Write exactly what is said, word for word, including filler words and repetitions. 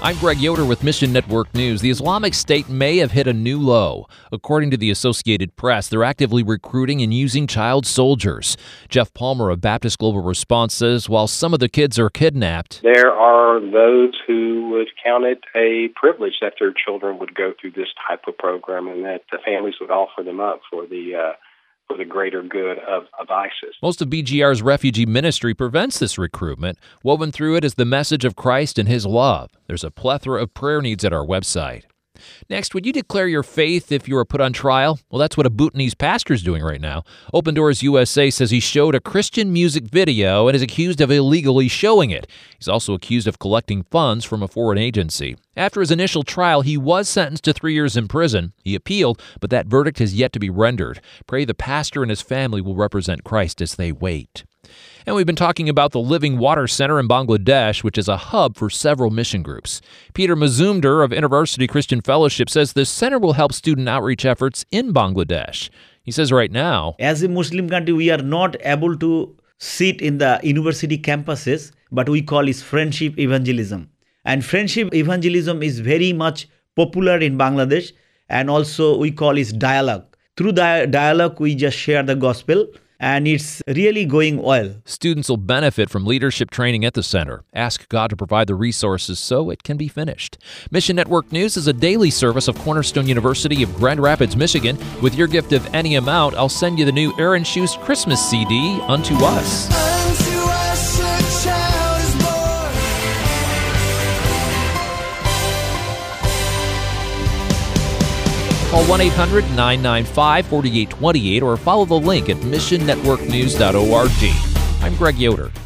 I'm Greg Yoder with Mission Network News. The Islamic State may have hit a new low. According to the Associated Press, they're actively recruiting and using child soldiers. Jeff Palmer of Baptist Global Response says while some of the kids are kidnapped, there are those who would count it a privilege that their children would go through this type of program and that the families would offer them up for the uh, for the greater good of, of ISIS. Most of B G R's refugee ministry prevents this recruitment. Woven through it is the message of Christ and His love. There's a plethora of prayer needs at our website. Next, would you declare your faith if you were put on trial? Well, that's what a Bhutanese pastor is doing right now. Open Doors U S A says he showed a Christian music video and is accused of illegally showing it. He's also accused of collecting funds from a foreign agency. After his initial trial, he was sentenced to three years in prison. He appealed, but that verdict has yet to be rendered. Pray the pastor and his family will represent Christ as they wait. And we've been talking about the Living Water Center in Bangladesh, which is a hub for several mission groups. Peter Mazumdar of InterVarsity Christian Fellowship says this center will help student outreach efforts in Bangladesh. He says right now, as a Muslim country, we are not able to sit in the university campuses, but we call it friendship evangelism. And friendship evangelism is very much popular in Bangladesh, and also we call it dialogue. Through the dialogue, we just share the gospel. And it's really going well. Students will benefit from leadership training at the center. Ask God to provide the resources so it can be finished. Mission Network News is a daily service of Cornerstone University of Grand Rapids, Michigan. With your gift of any amount, I'll send you the new Aaron Schuss Christmas C D, Unto Us. Unto us a child is born. Call one eight hundred nine nine five four eight two eight or follow the link at mission network news dot org. I'm Greg Yoder.